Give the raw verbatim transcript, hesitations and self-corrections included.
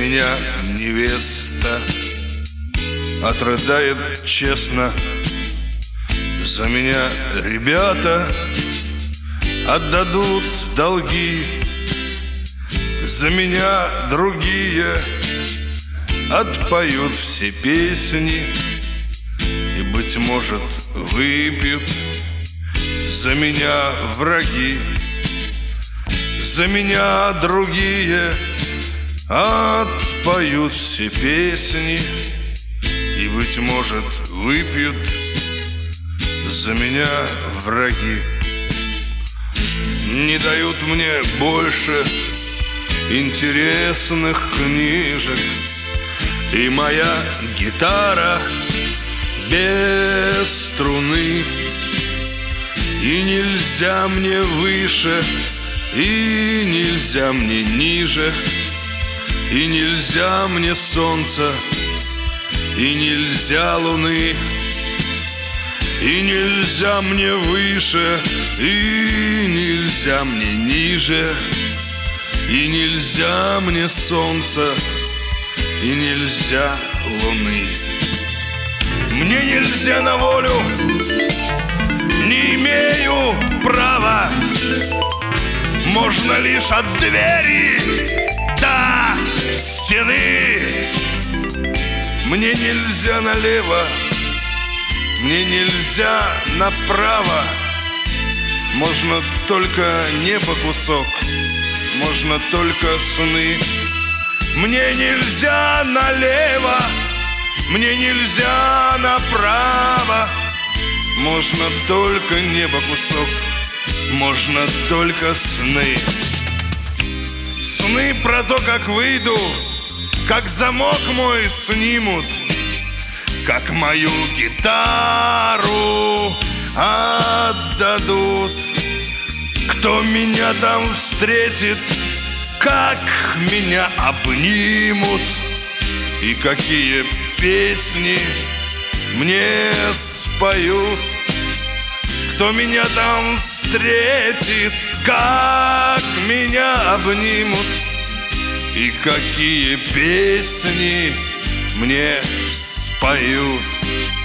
меня невеста отрыдает честно. За меня ребята отдадут долги. За меня другие отпоют все песни и, быть может, выпьют. За меня враги, за меня другие отпоют все песни и, быть может, выпьют. За меня враги не дают мне больше интересных книжек, и моя гитара без струны. И нельзя мне выше, и нельзя мне ниже, и нельзя мне солнца, и нельзя луны. И нельзя мне выше, и нельзя мне ниже, и нельзя мне солнца, и нельзя луны. Мне нельзя на волю, не имею права. Можно лишь от двери до стены. Мне нельзя налево, мне нельзя направо. Можно только небо кусок, можно только сны. Мне нельзя налево, мне нельзя направо. Можно только небо кусок, можно только сны. Сны про то, как выйду, как замок мой снимут, как мою гитару отдадут. Кто меня там встретит, как меня обнимут, и какие песни мне споют. Кто меня там встретит, как меня обнимут, и какие песни мне споют.